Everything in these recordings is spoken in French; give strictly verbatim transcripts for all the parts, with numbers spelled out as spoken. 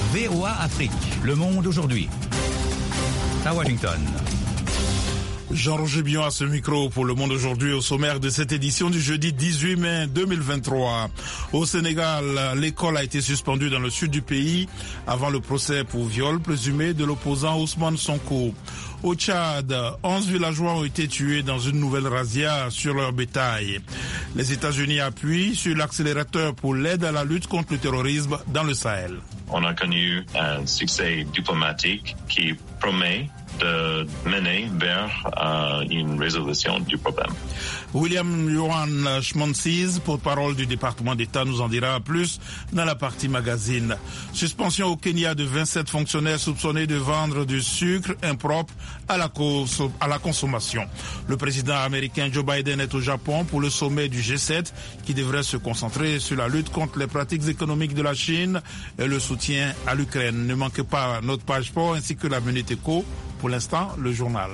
V O A Afrique, Le Monde aujourd'hui. À Washington. Jean-Roger Bion à ce micro pour Le Monde aujourd'hui, au sommaire de cette édition du jeudi dix-huit mai deux mille vingt-trois. Au Sénégal, l'école a été suspendue dans le sud du pays avant le procès pour viol présumé de l'opposant Ousmane Sonko. Au Tchad, onze villageois ont été tués dans une nouvelle razzia sur leur bétail. Les États-Unis appuient sur l'accélérateur pour l'aide à la lutte contre le terrorisme dans le Sahel. On a connu un succès diplomatique qui promet de mener vers euh, une résolution du problème. William Yohan Schmonsiz, porte-parole du département d'État, nous en dira plus dans la partie magazine. Suspension au Kenya de vingt-sept fonctionnaires soupçonnés de vendre du sucre impropre à la, cons- à la consommation. Le président américain Joe Biden est au Japon pour le sommet du G sept qui devrait se concentrer sur la lutte contre les pratiques économiques de la Chine et le soutien à l'Ukraine. Ne manquez pas notre page sport ainsi que la Minute Éco. Pour l'instant, le journal.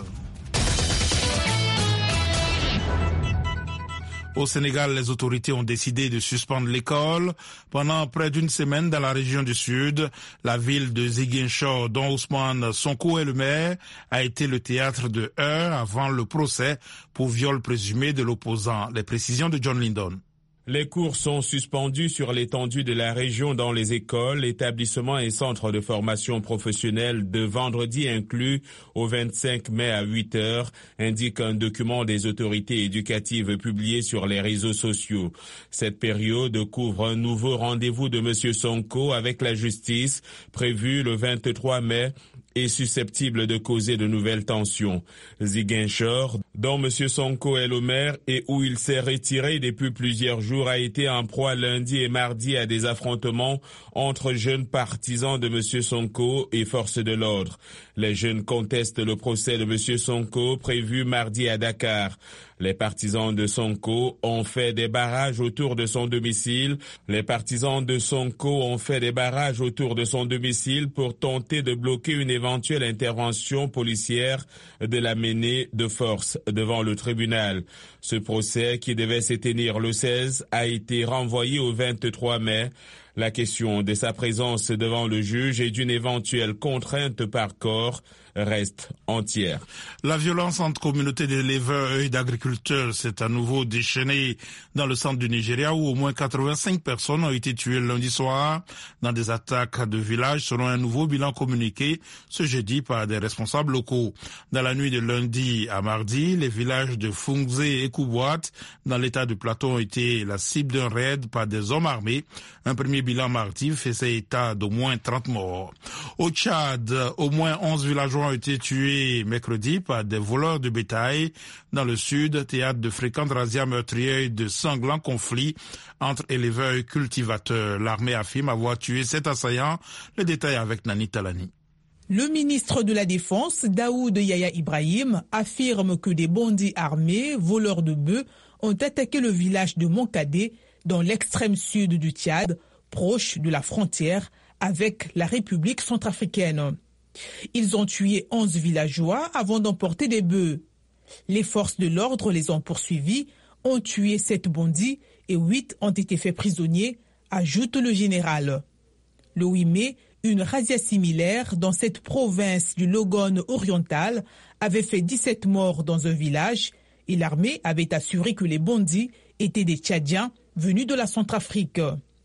Au Sénégal, les autorités ont décidé de suspendre l'école pendant près d'une semaine dans la région du Sud. La ville de Ziguinchor, dont Ousmane Sonko est le maire, a été le théâtre de heurts avant le procès pour viol présumé de l'opposant. Les précisions de John Lindon. Les cours sont suspendus sur l'étendue de la région dans les écoles, établissements et centres de formation professionnelle de vendredi inclus au vingt-cinq mai à huit heures, indique un document des autorités éducatives publié sur les réseaux sociaux. Cette période couvre un nouveau rendez-vous de M. Sonko avec la justice, prévu le vingt-trois mai, est susceptible de causer de nouvelles tensions. Ziguinchor, dont M. Sonko est le maire et où il s'est retiré depuis plusieurs jours, a été en proie lundi et mardi à des affrontements entre jeunes partisans de M. Sonko et forces de l'ordre. Les jeunes contestent le procès de M. Sonko prévu mardi à Dakar. Les partisans de Sonko ont fait des barrages autour de son domicile. Les partisans de Sonko ont fait des barrages autour de son domicile pour tenter de bloquer une éventuelle intervention policière de la menée de force devant le tribunal. Ce procès, qui devait se tenir le seize, a été renvoyé au vingt-trois mai. La question de sa présence devant le juge et d'une éventuelle contrainte par corps reste entière. La violence entre communautés d'éleveurs et d'agriculteurs s'est à nouveau déchaînée dans le centre du Nigeria où au moins quatre-vingt-cinq personnes ont été tuées lundi soir dans des attaques de villages selon un nouveau bilan communiqué ce jeudi par des responsables locaux. Dans la nuit de lundi à mardi, les villages de Fungze et Koubouat dans l'état de Plateau ont été la cible d'un raid par des hommes armés. Un premier bilan mardi faisait état d'au moins trente morts. Au Tchad, au moins onze villageois ont été tués mercredi par des voleurs de bétail dans le sud, théâtre de fréquentes razzias meurtrières et de sanglants conflits entre éleveurs et cultivateurs. L'armée affirme avoir tué sept assaillants. Les détails avec Nani Talani. Le ministre de la Défense, Daoud Yaya Ibrahim, affirme que des bandits armés, voleurs de bœufs, ont attaqué le village de Monkadé dans l'extrême sud du Tchad, proche de la frontière avec la République centrafricaine. Ils ont tué onze villageois avant d'emporter des bœufs. Les forces de l'ordre les ont poursuivis, ont tué sept bandits et huit ont été faits prisonniers, ajoute le général. Le huit mai, une razzia similaire dans cette province du Logone oriental avait fait dix-sept morts dans un village et l'armée avait assuré que les bandits étaient des Tchadiens venus de la Centrafrique.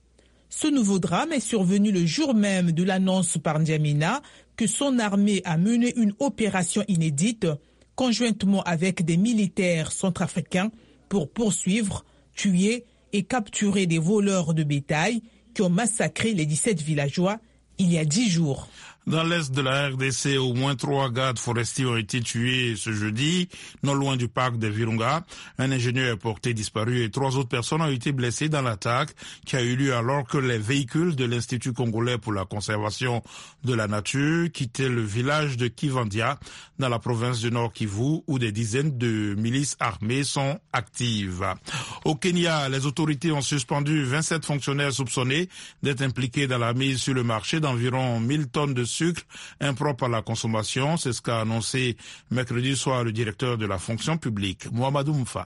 Ce nouveau drame est survenu le jour même de l'annonce par N'Djamena que son armée a mené une opération inédite conjointement avec des militaires centrafricains pour poursuivre, tuer et capturer des voleurs de bétail qui ont massacré les dix-sept villageois il y a dix jours. Dans l'est de la R D C, au moins trois gardes forestiers ont été tués ce jeudi, non loin du parc de Virunga. Un ingénieur est porté disparu et trois autres personnes ont été blessées dans l'attaque qui a eu lieu alors que les véhicules de l'Institut congolais pour la conservation de la nature quittaient le village de Kivandia dans la province du Nord Kivu où des dizaines de milices armées sont actives. Au Kenya, les autorités ont suspendu vingt-sept fonctionnaires soupçonnés d'être impliqués dans la mise sur le marché d'environ mille tonnes de sucre impropre à la consommation. C'est ce qu'a annoncé mercredi soir le directeur de la fonction publique, Mohamedou Mfa.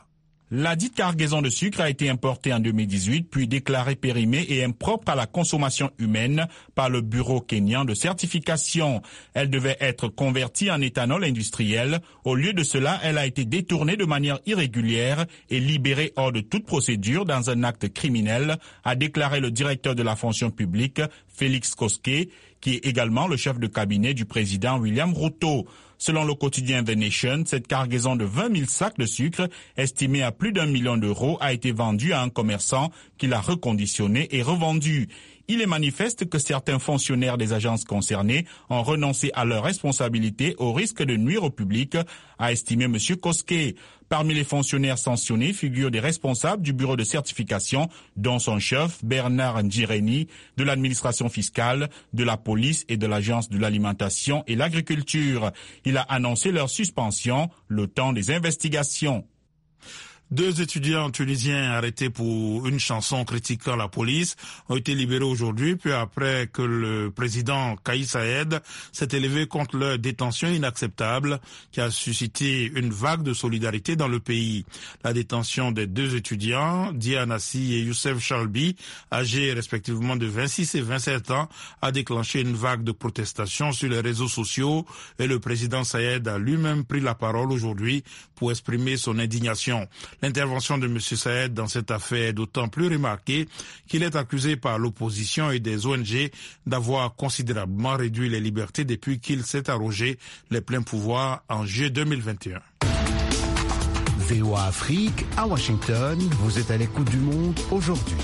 La dite cargaison de sucre a été importée en deux mille dix-huit, puis déclarée périmée et impropre à la consommation humaine par le Bureau kényan de certification. Elle devait être convertie en éthanol industriel. Au lieu de cela, elle a été détournée de manière irrégulière et libérée hors de toute procédure dans un acte criminel, a déclaré le directeur de la fonction publique, Félix Koské, qui est également le chef de cabinet du président William Ruto. Selon le quotidien The Nation, cette cargaison de vingt mille sacs de sucre, estimée à plus d'un million d'euros, a été vendue à un commerçant qui l'a reconditionné et revendu. Il est manifeste que certains fonctionnaires des agences concernées ont renoncé à leurs responsabilités au risque de nuire au public, a estimé M. Koské. Parmi les fonctionnaires sanctionnés figurent des responsables du bureau de certification, dont son chef, Bernard Njireni, de l'administration fiscale, de la police et de l'agence de l'alimentation et l'agriculture. Il a annoncé leur suspension le temps des investigations. Deux étudiants tunisiens arrêtés pour une chanson critiquant la police ont été libérés aujourd'hui, puis après que le président Kais Saied s'est élevé contre leur détention inacceptable qui a suscité une vague de solidarité dans le pays. La détention des deux étudiants, Dianassi et Youssef Chalbi, âgés respectivement de vingt-six et vingt-sept ans, a déclenché une vague de protestations sur les réseaux sociaux et le président Saied a lui-même pris la parole aujourd'hui pour exprimer son indignation. L'intervention de M. Saied dans cette affaire est d'autant plus remarquée qu'il est accusé par l'opposition et des O N G d'avoir considérablement réduit les libertés depuis qu'il s'est arrogé les pleins pouvoirs en juillet deux mille vingt et un. V O A Afrique, à Washington, vous êtes à l'écoute du monde aujourd'hui.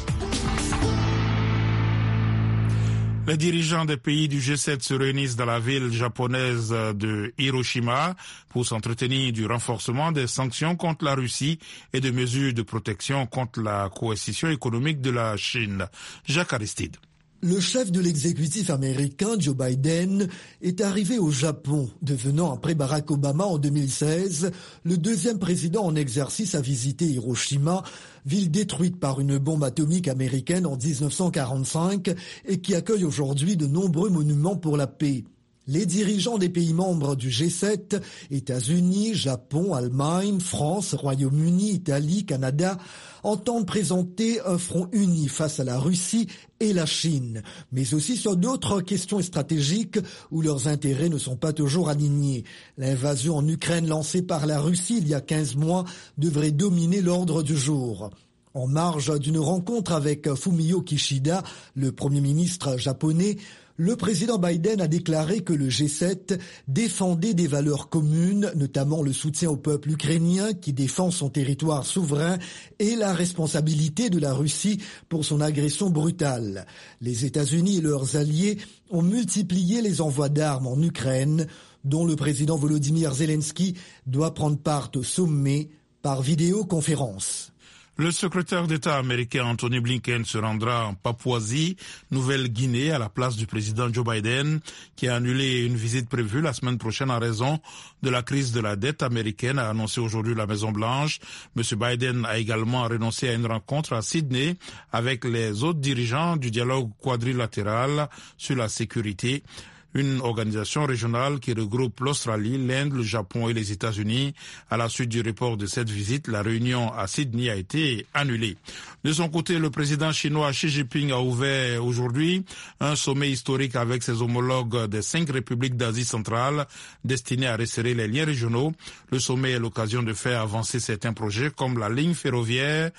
Les dirigeants des pays du G sept se réunissent dans la ville japonaise de Hiroshima pour s'entretenir du renforcement des sanctions contre la Russie et de mesures de protection contre la coercition économique de la Chine. Jacques Aristide. Le chef de l'exécutif américain, Joe Biden, est arrivé au Japon, devenant après Barack Obama en deux mille seize, le deuxième président en exercice à visiter Hiroshima, ville détruite par une bombe atomique américaine en dix-neuf cent quarante-cinq et qui accueille aujourd'hui de nombreux monuments pour la paix. Les dirigeants des pays membres du G sept, États-Unis, Japon, Allemagne, France, Royaume-Uni, Italie, Canada, entendent présenter un front uni face à la Russie et la Chine, mais aussi sur d'autres questions stratégiques où leurs intérêts ne sont pas toujours alignés. L'invasion en Ukraine lancée par la Russie il y a quinze mois devrait dominer l'ordre du jour. En marge d'une rencontre avec Fumio Kishida, le Premier ministre japonais, le président Biden a déclaré que le G sept défendait des valeurs communes, notamment le soutien au peuple ukrainien qui défend son territoire souverain et la responsabilité de la Russie pour son agression brutale. Les États-Unis et leurs alliés ont multiplié les envois d'armes en Ukraine, dont le président Volodymyr Zelensky doit prendre part au sommet par vidéoconférence. Le secrétaire d'État américain Anthony Blinken se rendra en Papouasie, Nouvelle-Guinée, à la place du président Joe Biden, qui a annulé une visite prévue la semaine prochaine en raison de la crise de la dette américaine, a annoncé aujourd'hui la Maison-Blanche. M. Biden a également renoncé à une rencontre à Sydney avec les autres dirigeants du dialogue quadrilatéral sur la sécurité, une organisation régionale qui regroupe l'Australie, l'Inde, le Japon et les États-Unis. À la suite du report de cette visite, la réunion à Sydney a été annulée. De son côté, le président chinois Xi Jinping a ouvert aujourd'hui un sommet historique avec ses homologues des cinq républiques d'Asie centrale destiné à resserrer les liens régionaux. Le sommet est l'occasion de faire avancer certains projets comme la ligne ferroviaire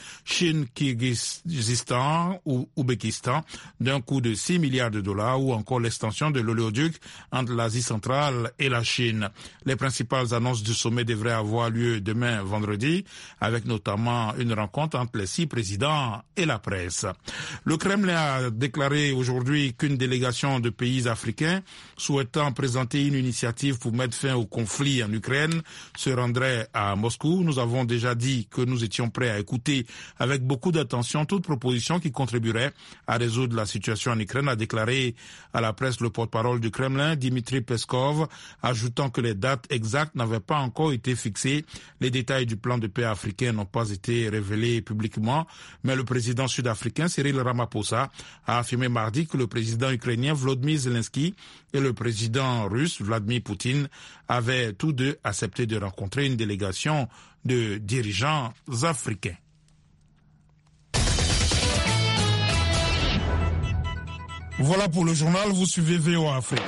Chine-Kirghizistan ou Ouzbékistan d'un coût de six milliards de dollars ou encore l'extension de l'oléoduc entre l'Asie centrale et la Chine. Les principales annonces du sommet devraient avoir lieu demain vendredi, avec notamment une rencontre entre les six présidents et la presse. Le Kremlin a déclaré aujourd'hui qu'une délégation de pays africains souhaitant présenter une initiative pour mettre fin au conflit en Ukraine se rendrait à Moscou. Nous avons déjà dit que nous étions prêts à écouter avec beaucoup d'attention toute proposition qui contribuerait à résoudre la situation en Ukraine, a déclaré à la presse le porte-parole du Kremlin, Dmitry Peskov, ajoutant que les dates exactes n'avaient pas encore été fixées. Les détails du plan de paix africain n'ont pas été révélés publiquement, mais le président sud-africain Cyril Ramaphosa a affirmé mardi que le président ukrainien Volodymyr Zelensky et le président russe Vladimir Poutine avaient tous deux accepté de rencontrer une délégation de dirigeants africains. Voilà pour le journal, vous suivez V O A Afrique.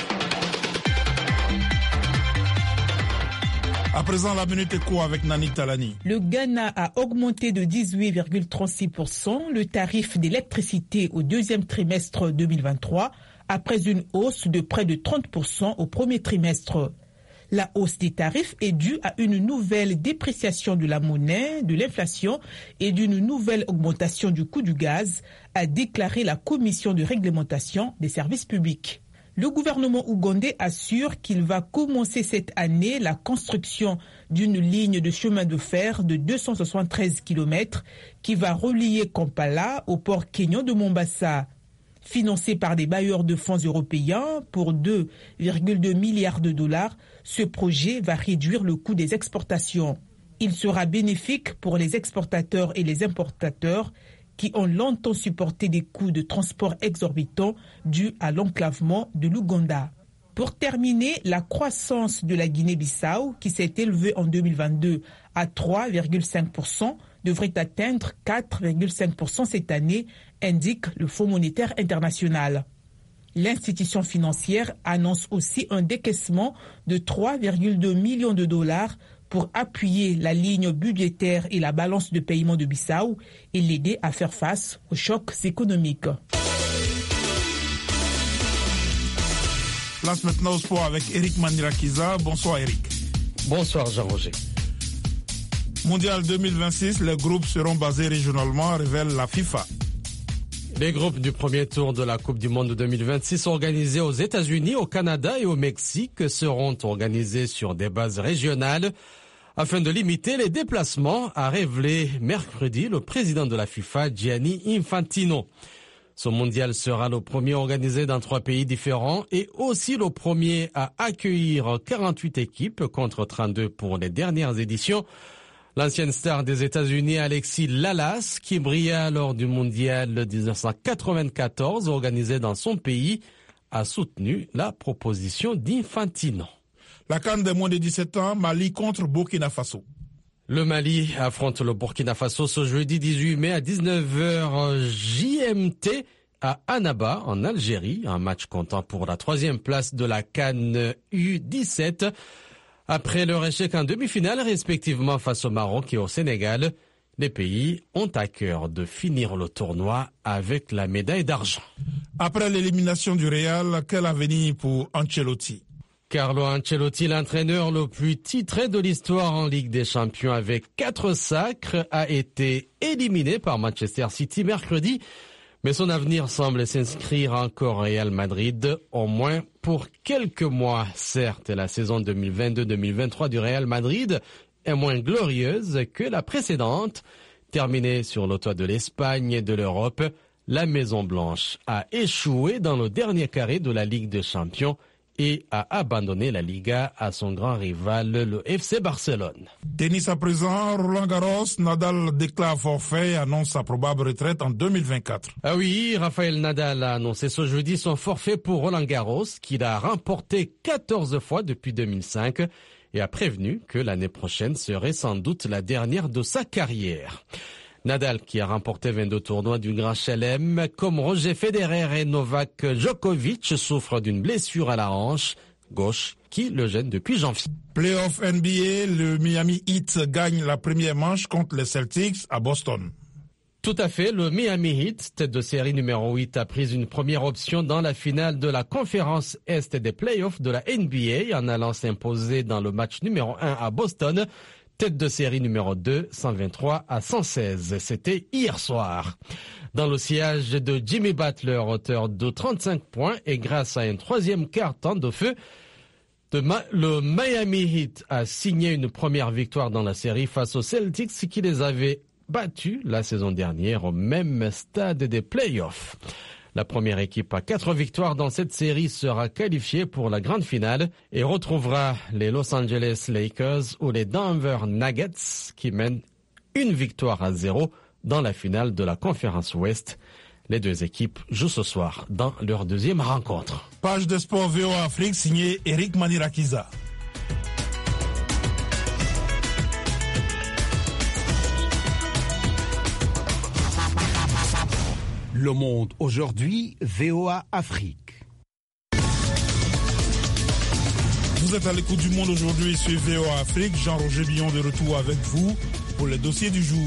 À présent, la Minute Éco avec Nani Talani. Le Ghana a augmenté de dix-huit virgule trente-six pour cent le tarif d'électricité au deuxième trimestre deux mille vingt-trois, après une hausse de près de trente pour cent au premier trimestre. La hausse des tarifs est due à une nouvelle dépréciation de la monnaie, de l'inflation et d'une nouvelle augmentation du coût du gaz, a déclaré la Commission de réglementation des services publics. Le gouvernement ougandais assure qu'il va commencer cette année la construction d'une ligne de chemin de fer de deux cent soixante-treize kilomètres qui va relier Kampala au port kényan de Mombasa. Financé par des bailleurs de fonds européens pour deux virgule deux milliards de dollars, ce projet va réduire le coût des exportations. Il sera bénéfique pour les exportateurs et les importateurs qui ont longtemps supporté des coûts de transport exorbitants dus à l'enclavement de l'Ouganda. Pour terminer, la croissance de la Guinée-Bissau, qui s'est élevée en deux mille vingt-deux à trois virgule cinq pour cent, devrait atteindre quatre virgule cinq pour cent cette année, indique le Fonds monétaire international. L'institution financière annonce aussi un décaissement de trois virgule deux millions de dollars pour appuyer la ligne budgétaire et la balance de paiement de Bissau et l'aider à faire face aux chocs économiques. Place maintenant au sport avec Eric Manirakiza. Bonsoir Eric. Bonsoir Jean-Roger. Mondial deux mille vingt-six, les groupes seront basés régionalement, révèle la FIFA. Les groupes du premier tour de la Coupe du Monde deux mille vingt-six organisés aux États-Unis, au Canada et au Mexique seront organisés sur des bases régionales afin de limiter les déplacements, a révélé mercredi le président de la FIFA, Gianni Infantino. Ce mondial sera le premier organisé dans trois pays différents et aussi le premier à accueillir quarante-huit équipes contre trente-deux pour les dernières éditions. L'ancienne star des États-Unis, Alexis Lalas, qui brilla lors du mondial dix-neuf cent quatre-vingt-quatorze organisé dans son pays, a soutenu la proposition d'Infantino. La CAN des moins de dix-sept ans, Mali contre Burkina Faso. Le Mali affronte le Burkina Faso ce jeudi dix-huit mai à dix-neuf heures J M T à Annaba, en Algérie, un match comptant pour la troisième place de la CAN U dix-sept. Après leur échec en demi-finale, respectivement face au Maroc et au Sénégal, les pays ont à cœur de finir le tournoi avec la médaille d'argent. Après l'élimination du Real, quel avenir pour Ancelotti? Carlo Ancelotti, l'entraîneur le plus titré de l'histoire en Ligue des Champions avec quatre sacres, a été éliminé par Manchester City mercredi. Mais son avenir semble s'inscrire encore au Real Madrid, au moins pour quelques mois. Certes, la saison deux mille vingt-deux deux mille vingt-trois du Real Madrid est moins glorieuse que la précédente. Terminée sur le toit de l'Espagne et de l'Europe, la Maison Blanche a échoué dans le dernier carré de la Ligue des Champions et a abandonné la Liga à son grand rival, le F C Barcelone. Tennis à présent, Roland Garros, Nadal déclare forfait et annonce sa probable retraite en deux mille vingt-quatre. Ah oui, Rafael Nadal a annoncé ce jeudi son forfait pour Roland Garros, qu'il a remporté quatorze fois depuis deux mille cinq, et a prévenu que l'année prochaine serait sans doute la dernière de sa carrière. Nadal, qui a remporté vingt-deux tournois du Grand Chelem, comme Roger Federer et Novak Djokovic, souffre d'une blessure à la hanche gauche qui le gêne depuis janvier. Playoff N B A, le Miami Heat gagne la première manche contre les Celtics à Boston. Tout à fait, le Miami Heat, tête de série numéro huit, a pris une première option dans la finale de la conférence Est des playoffs de la N B A en allant s'imposer dans le match numéro un à Boston. Tête de série numéro deux, cent vingt-trois à cent seize. C'était hier soir. Dans le sillage de Jimmy Butler, auteur de trente-cinq points, et grâce à un troisième quart-temps de feu, de Ma- le Miami Heat a signé une première victoire dans la série face aux Celtics qui les avaient battus la saison dernière au même stade des playoffs. La première équipe à quatre victoires dans cette série sera qualifiée pour la grande finale et retrouvera les Los Angeles Lakers ou les Denver Nuggets qui mènent une victoire à zéro dans la finale de la conférence Ouest. Les deux équipes jouent ce soir dans leur deuxième rencontre. Page de sport V O A Afrique signée Eric Manirakiza. Le Monde aujourd'hui, V O A Afrique. Vous êtes à l'écoute du Monde aujourd'hui sur V O A Afrique. Jean-Roger Billon de retour avec vous pour les dossiers du jour.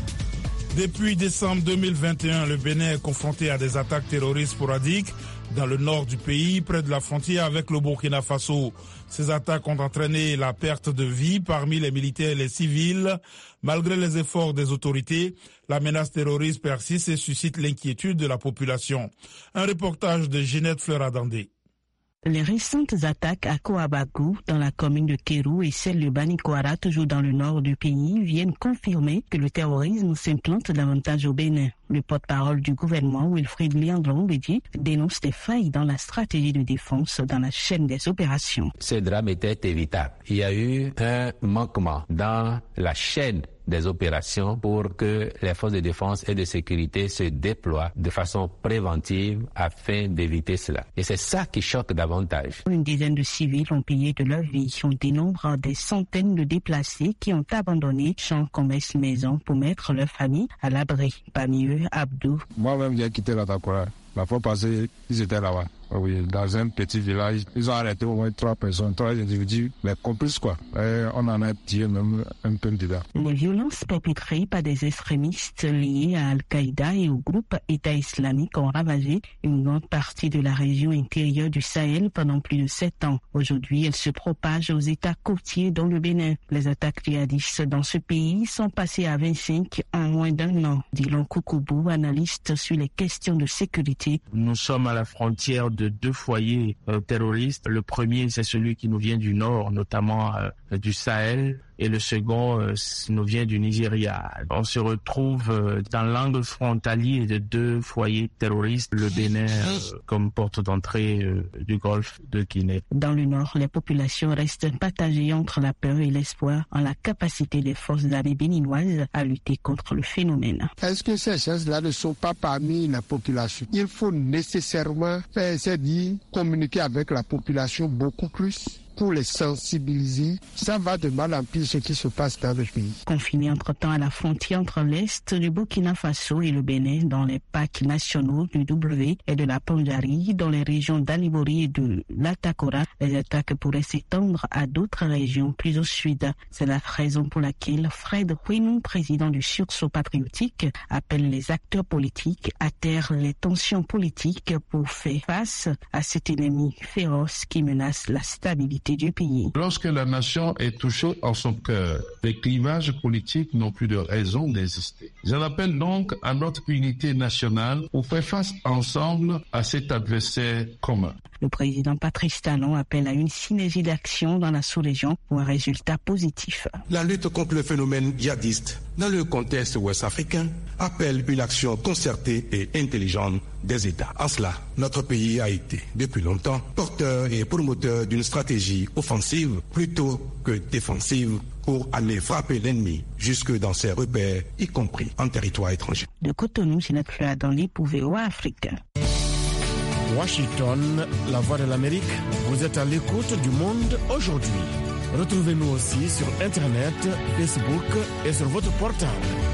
Depuis décembre deux mille vingt et un, le Bénin est confronté à des attaques terroristes sporadiques dans le nord du pays, près de la frontière avec le Burkina Faso. Ces attaques ont entraîné la perte de vie parmi les militaires et les civils. Malgré les efforts des autorités, la menace terroriste persiste et suscite l'inquiétude de la population. Un reportage de Ginette Fleuradandé. Les récentes attaques à Kouabagou, dans la commune de Kérou, et celle de Banikwara, toujours dans le nord du pays, viennent confirmer que le terrorisme s'implante davantage au Bénin. Le porte-parole du gouvernement, Wilfried Liandro-Mbedi, dénonce des failles dans la stratégie de défense dans la chaîne des opérations. Ce drame était évitable. Il y a eu un manquement dans la chaîne des opérations pour que les forces de défense et de sécurité se déploient de façon préventive afin d'éviter cela. Et c'est ça qui choque davantage. Une dizaine de civils ont payé de leur vie. On dénombre des centaines de déplacés qui ont abandonné champs, commerces, maisons pour mettre leur famille à l'abri. Parmi eux, Abdou. Moi-même, j'ai quitté la Takora. La fois passée, ils étaient là-bas. Oui, dans un petit village, ils ont arrêté au moins trois personnes, trois individus, mais complices quoi. Et on en a tiré même un peu dedans. Les violences perpétrées par des extrémistes liés à Al-Qaïda et au groupe État islamique ont ravagé une grande partie de la région intérieure du Sahel pendant plus de sept ans. Aujourd'hui, elles se propagent aux États côtiers dont le Bénin. Les attaques djihadistes dans ce pays sont passées à vingt-cinq en moins d'un an. Dylan Koukoubou, analyste sur les questions de sécurité. Nous sommes à la frontière de deux foyers euh, terroristes. Le premier, c'est celui qui nous vient du nord, notamment euh, du Sahel. Et le second euh, nous vient du Nigeria. On se retrouve euh, dans l'angle frontalier de deux foyers terroristes, le Bénin euh, comme porte d'entrée euh, du golfe de Guinée. Dans le nord, les populations restent partagées entre la peur et l'espoir en la capacité des forces armées béninoises à lutter contre le phénomène. Est-ce que ces choses-là ne sont pas parmi la population? Il faut nécessairement faire, c'est-à-dire communiquer avec la population beaucoup plus pour les sensibiliser. Ça va de mal en pire ce qui se passe dans le pays. Confiné entre-temps à la frontière entre l'Est du Burkina Faso et le Bénin, dans les parcs nationaux du W et de la Pandjari, dans les régions d'Alibori et de l'Atakora, les attaques pourraient s'étendre à d'autres régions plus au sud. C'est la raison pour laquelle Fred Huinou, président du sursaut patriotique, appelle les acteurs politiques à taire les tensions politiques pour faire face à cet ennemi féroce qui menace la stabilité du pays. Lorsque la nation est touchée en son cœur, les clivages politiques n'ont plus de raison d'exister. J'en appelle donc à notre unité nationale pour faire face ensemble à cet adversaire commun. Le président Patrice Talon appelle à une synergie d'action dans la sous-région pour un résultat positif. La lutte contre le phénomène djihadiste dans le contexte ouest-africain appelle une action concertée et intelligente des États. En cela, notre pays a été, depuis longtemps, porteur et promoteur d'une stratégie offensive plutôt que défensive pour aller frapper l'ennemi jusque dans ses repères, y compris en territoire étranger. De Cotonou, Ginette Fleuradandé pour V O A Afrique. Washington, la voix de l'Amérique, vous êtes à l'écoute du Monde aujourd'hui. Retrouvez-nous aussi sur Internet, Facebook et sur votre portable.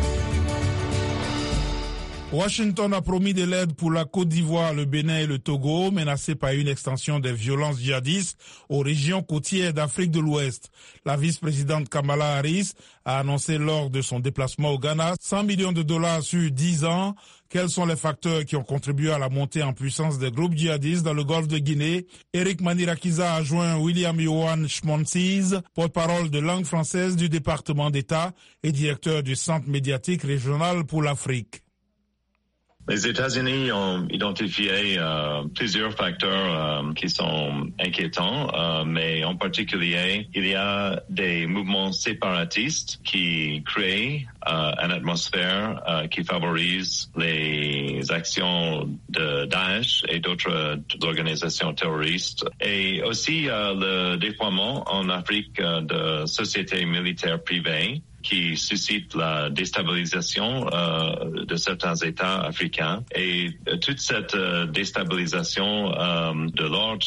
Washington a promis de l'aide pour la Côte d'Ivoire, le Bénin et le Togo, menacés par une extension des violences djihadistes aux régions côtières d'Afrique de l'Ouest. La vice-présidente Kamala Harris a annoncé lors de son déplacement au Ghana cent millions de dollars sur dix ans. Quels sont les facteurs qui ont contribué à la montée en puissance des groupes djihadistes dans le golfe de Guinée? Eric Manirakiza a joint William Yohan Schmonsiz, porte-parole de langue française du département d'État et directeur du Centre médiatique régional pour l'Afrique. Les États-Unis ont identifié euh, plusieurs facteurs euh, qui sont inquiétants, euh, mais en particulier, il y a des mouvements séparatistes qui créent euh, une atmosphère euh, qui favorise les actions de Daesh et d'autres organisations terroristes. Et aussi euh, le déploiement en Afrique euh, de sociétés militaires privées qui suscite la déstabilisation euh, de certains États africains. Et euh, toute cette euh, déstabilisation euh, de l'ordre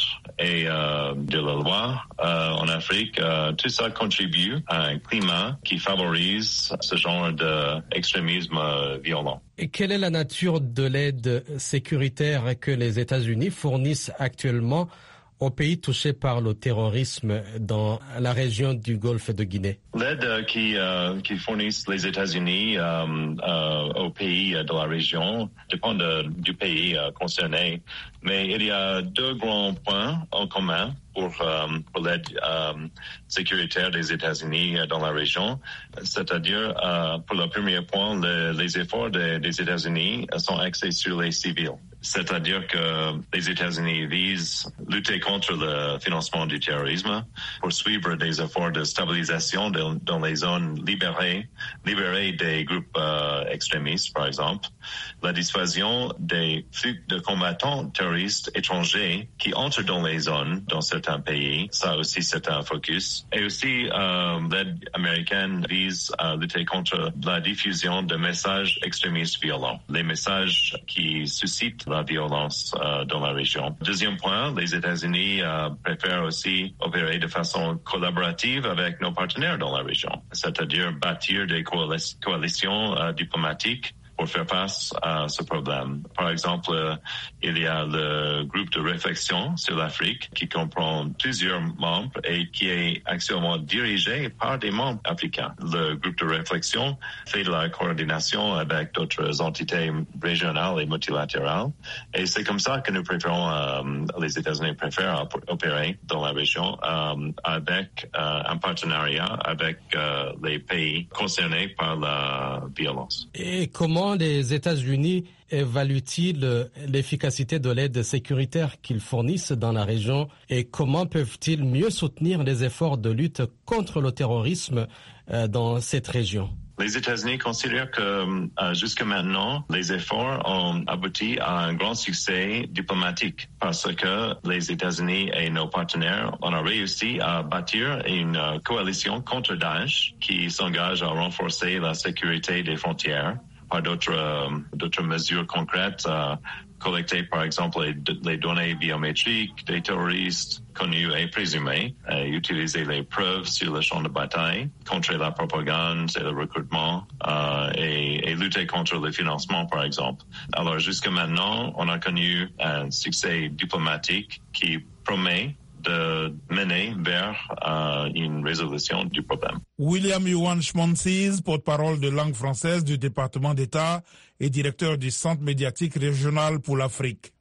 et euh, de la loi euh, en Afrique, euh, tout ça contribue à un climat qui favorise ce genre d'extrémisme euh, violent. Et quelle est la nature de l'aide sécuritaire que les États-Unis fournissent actuellement aux pays touchés par le terrorisme dans la région du Golfe de Guinée? L'aide euh, qui, euh, qui fournissent les États-Unis euh, euh, aux pays de la région dépend de, du pays euh, concerné, mais il y a deux grands points en commun pour, euh, pour l'aide euh, sécuritaire des États-Unis dans la région. C'est-à-dire, euh, pour le premier point, le, les efforts de, des États-Unis sont axés sur les civils. C'est-à-dire que les États-Unis visent lutter contre le financement du terrorisme, poursuivre des efforts de stabilisation de, dans les zones libérées, libérées des groupes euh, extrémistes, par exemple, la dissuasion des flux de combattants terroristes étrangers qui entrent dans les zones dans certains pays. Ça aussi, c'est un focus. Et aussi, euh, l'aide américaine vise à lutter contre la diffusion de messages extrémistes violents, les messages qui suscitent la violence euh, dans la région. Deuxième point, les États-Unis euh, préfèrent aussi opérer de façon collaborative avec nos partenaires dans la région, c'est-à-dire bâtir des coalitions, coalitions euh, diplomatiques pour faire face à ce problème. Par exemple, euh, il y a le groupe de réflexion sur l'Afrique qui comprend plusieurs membres et qui est actuellement dirigé par des membres africains. Le groupe de réflexion fait de la coordination avec d'autres entités régionales et multilatérales. Et c'est comme ça que nous préférons, euh, les États-Unis préfèrent opérer dans la région euh, avec euh, un partenariat avec euh, les pays concernés par la violence. Et comment les États-Unis évaluent-ils l'efficacité de l'aide sécuritaire qu'ils fournissent dans la région et comment peuvent-ils mieux soutenir les efforts de lutte contre le terrorisme dans cette région? Les États-Unis considèrent que euh, jusqu'à maintenant, les efforts ont abouti à un grand succès diplomatique parce que les États-Unis et nos partenaires ont réussi à bâtir une euh, coalition contre Daesh qui s'engage à renforcer la sécurité des frontières par d'autres, euh, d'autres mesures concrètes, euh, collecter par exemple les, les données biométriques des terroristes connus et présumés, et utiliser les preuves sur le champ de bataille, contrer la propagande et le recrutement, euh, et, et lutter contre le financement par exemple. Alors jusqu'à maintenant, on a connu un succès diplomatique qui promet de mener vers euh, une résolution du problème. William Yuan Schmontzis, porte-parole de langue française du département d'État et directeur du Centre médiatique régional pour l'Afrique.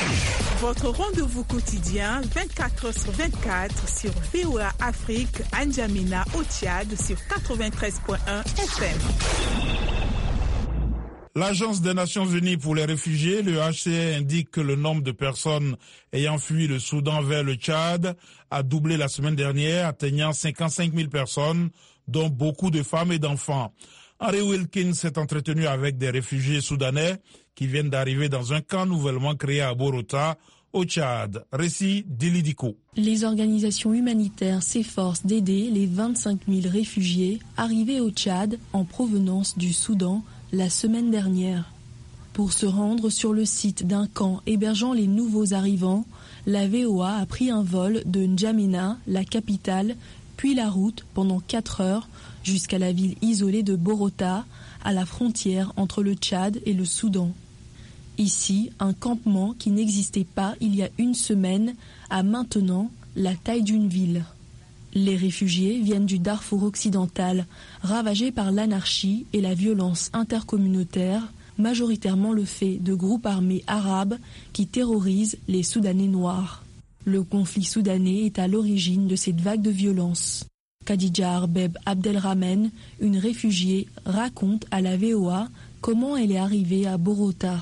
Votre rendez-vous quotidien vingt-quatre heures sur vingt-quatre sur V O A Afrique, à N'Djamena au Tchad sur quatre-vingt-treize point un F M. L'Agence des Nations Unies pour les réfugiés, le H C R, indique que le nombre de personnes ayant fui le Soudan vers le Tchad a doublé la semaine dernière, atteignant cinquante-cinq mille personnes, dont beaucoup de femmes et d'enfants. Henry Wilkins s'est entretenu avec des réfugiés soudanais qui viennent d'arriver dans un camp nouvellement créé à Borota, au Tchad. Récit d'Ilidiko. Les organisations humanitaires s'efforcent d'aider les vingt-cinq mille réfugiés arrivés au Tchad en provenance du Soudan la semaine dernière. Pour se rendre sur le site d'un camp hébergeant les nouveaux arrivants, la V O A a pris un vol de N'Djamena, la capitale, puis la route pendant quatre heures jusqu'à la ville isolée de Borota, à la frontière entre le Tchad et le Soudan. Ici, un campement qui n'existait pas il y a une semaine a maintenant la taille d'une ville. Les réfugiés viennent du Darfour occidental, ravagé par l'anarchie et la violence intercommunautaire, majoritairement le fait de groupes armés arabes qui terrorisent les Soudanais noirs. Le conflit soudanais est à l'origine de cette vague de violence. Khadija Arbeb Abdelrahman, une réfugiée, raconte à la V O A comment elle est arrivée à Borota.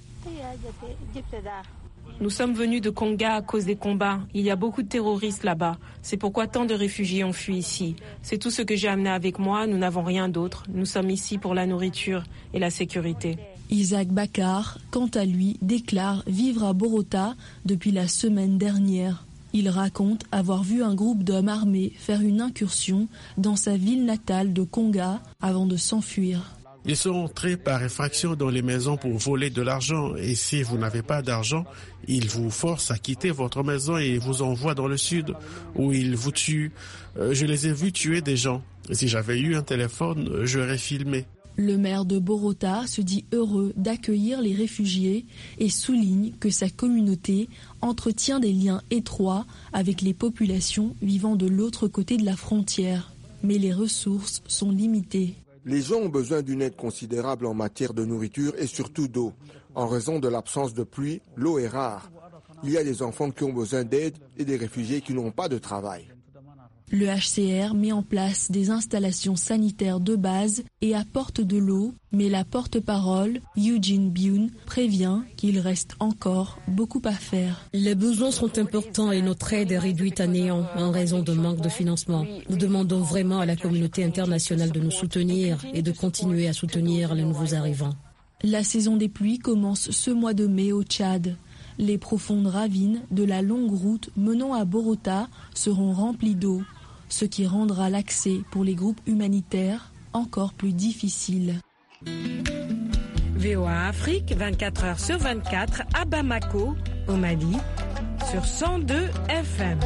Nous sommes venus de Konga à cause des combats. Il y a beaucoup de terroristes là-bas. C'est pourquoi tant de réfugiés ont fui ici. C'est tout ce que j'ai amené avec moi. Nous n'avons rien d'autre. Nous sommes ici pour la nourriture et la sécurité. Isaac Bakar, quant à lui, déclare vivre à Borota depuis la semaine dernière. Il raconte avoir vu un groupe d'hommes armés faire une incursion dans sa ville natale de Konga avant de s'enfuir. Ils sont entrés par effraction dans les maisons pour voler de l'argent. Et si vous n'avez pas d'argent, ils vous forcent à quitter votre maison et vous envoient dans le sud, où ils vous tuent. Je les ai vus tuer des gens. Si j'avais eu un téléphone, j'aurais filmé. Le maire de Borota se dit heureux d'accueillir les réfugiés et souligne que sa communauté entretient des liens étroits avec les populations vivant de l'autre côté de la frontière. Mais les ressources sont limitées. Les gens ont besoin d'une aide considérable en matière de nourriture et surtout d'eau. En raison de l'absence de pluie, l'eau est rare. Il y a des enfants qui ont besoin d'aide et des réfugiés qui n'ont pas de travail. Le H C R met en place des installations sanitaires de base et apporte de l'eau, mais la porte-parole, Eugene Bune, prévient qu'il reste encore beaucoup à faire. Les besoins sont importants et notre aide est réduite à néant en raison de manque de financement. Nous demandons vraiment à la communauté internationale de nous soutenir et de continuer à soutenir les nouveaux arrivants. La saison des pluies commence ce mois de mai au Tchad. Les profondes ravines de la longue route menant à Borota seront remplies d'eau, ce qui rendra l'accès pour les groupes humanitaires encore plus difficile. V O A Afrique, vingt-quatre heures sur vingt-quatre, à Bamako, au Mali, sur cent deux F M.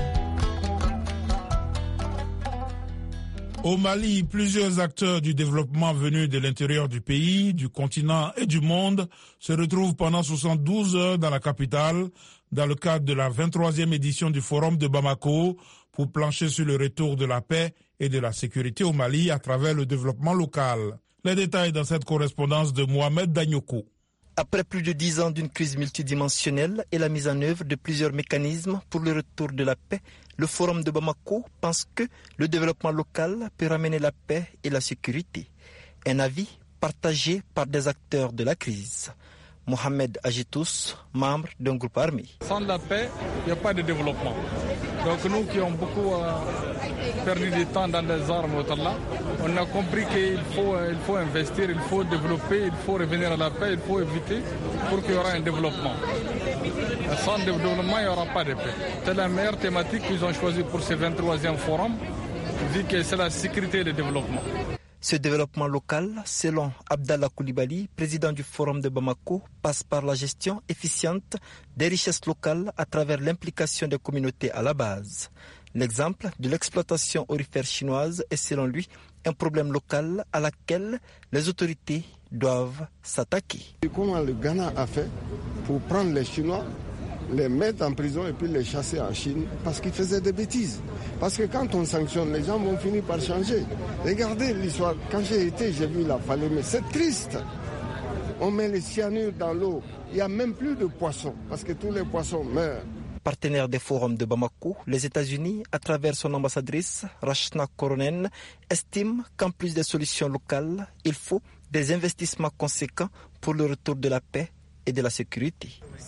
Au Mali, plusieurs acteurs du développement venus de l'intérieur du pays, du continent et du monde se retrouvent pendant soixante-douze heures dans la capitale, dans le cadre de la vingt-troisième édition du Forum de Bamako, pour plancher sur le retour de la paix et de la sécurité au Mali à travers le développement local. Les détails dans cette correspondance de Mohamed Danyoko. Après plus de dix ans d'une crise multidimensionnelle et la mise en œuvre de plusieurs mécanismes pour le retour de la paix, le Forum de Bamako pense que le développement local peut ramener la paix et la sécurité. Un avis partagé par des acteurs de la crise. Mohamed Agitous, membre d'un groupe armé. Sans la paix, il n'y a pas de développement. Donc nous qui avons beaucoup euh, perdu du temps dans les armes, là, on a compris qu'il faut, euh, il faut investir, il faut développer, il faut revenir à la paix, il faut éviter pour qu'il y aura un développement. Sans développement, il n'y aura pas de paix. C'est la meilleure thématique qu'ils ont choisie pour ce vingt-troisième forum, vu que c'est la sécurité et le développement. Ce développement local, selon Abdallah Koulibaly, président du Forum de Bamako, passe par la gestion efficiente des richesses locales à travers l'implication des communautés à la base. L'exemple de l'exploitation aurifère chinoise est selon lui un problème local à laquelle les autorités doivent s'attaquer. Comment le Ghana a fait pour prendre les Chinois, les mettre en prison et puis les chasser en Chine parce qu'ils faisaient des bêtises. Parce que quand on sanctionne, les gens vont finir par changer. Regardez l'histoire. Quand j'ai été, j'ai vu la Falémé. C'est triste. On met les cyanures dans l'eau. Il n'y a même plus de poissons parce que tous les poissons meurent. Partenaire des forums de Bamako, les États-Unis, à travers son ambassadrice, Rachna Koronen, estiment qu'en plus des solutions locales, il faut des investissements conséquents pour le retour de la paix et de la sécurité.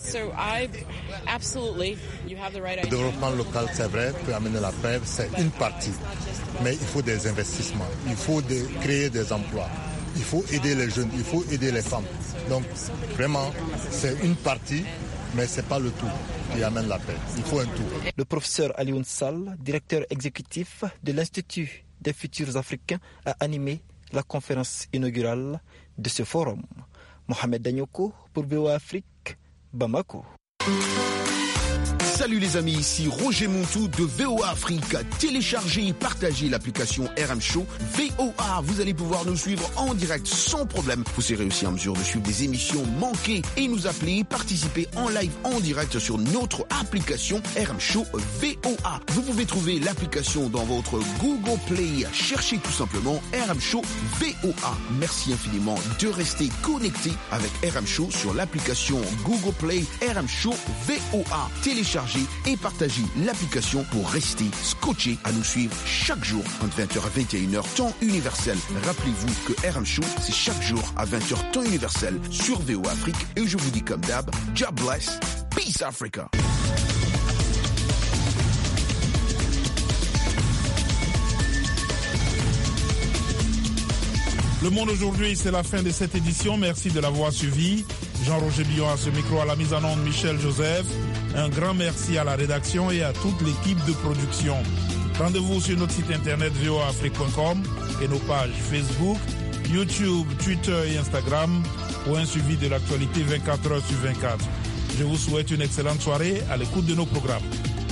Le développement local, c'est vrai, peut amener la paix, c'est une partie. Mais il faut des investissements, il faut de, créer des emplois, il faut aider les jeunes, il faut aider les femmes. Donc vraiment, c'est une partie, mais ce n'est pas le tout qui amène la paix. Il faut un tout. Le professeur Alioune Sall, directeur exécutif de l'Institut des futurs africains, a animé la conférence inaugurale de ce forum. Mohamed Danyoko pour V O A Afrique, Bamako. Salut les amis, ici Roger Montou de V O A Afrique. Téléchargez et partagez l'application R M Show V O A. Vous allez pouvoir nous suivre en direct sans problème. Vous serez aussi en mesure de suivre des émissions manquées et nous appeler, participer en live en direct sur notre application R M Show V O A. Vous pouvez trouver l'application dans votre Google Play. Cherchez tout simplement R M Show V O A. Merci infiniment de rester connecté avec R M Show sur l'application Google Play R M Show V O A. Téléchargez et partagez l'application pour rester scotché à nous suivre chaque jour entre vingt heures et vingt et une heures temps universel. Rappelez-vous que R M Show, c'est chaque jour à vingt heures temps universel sur V O A Afrique. Et je vous dis comme d'hab, God bless, peace Africa. Le Monde aujourd'hui, c'est la fin de cette édition. Merci de l'avoir suivi. Jean-Roger Billon à ce micro, à la mise en onde, Michel Joseph. Un grand merci à la rédaction et à toute l'équipe de production. Rendez-vous sur notre site internet v o a afrique point com et nos pages Facebook, YouTube, Twitter et Instagram pour un suivi de l'actualité vingt-quatre heures sur vingt-quatre. Je vous souhaite une excellente soirée à l'écoute de nos programmes.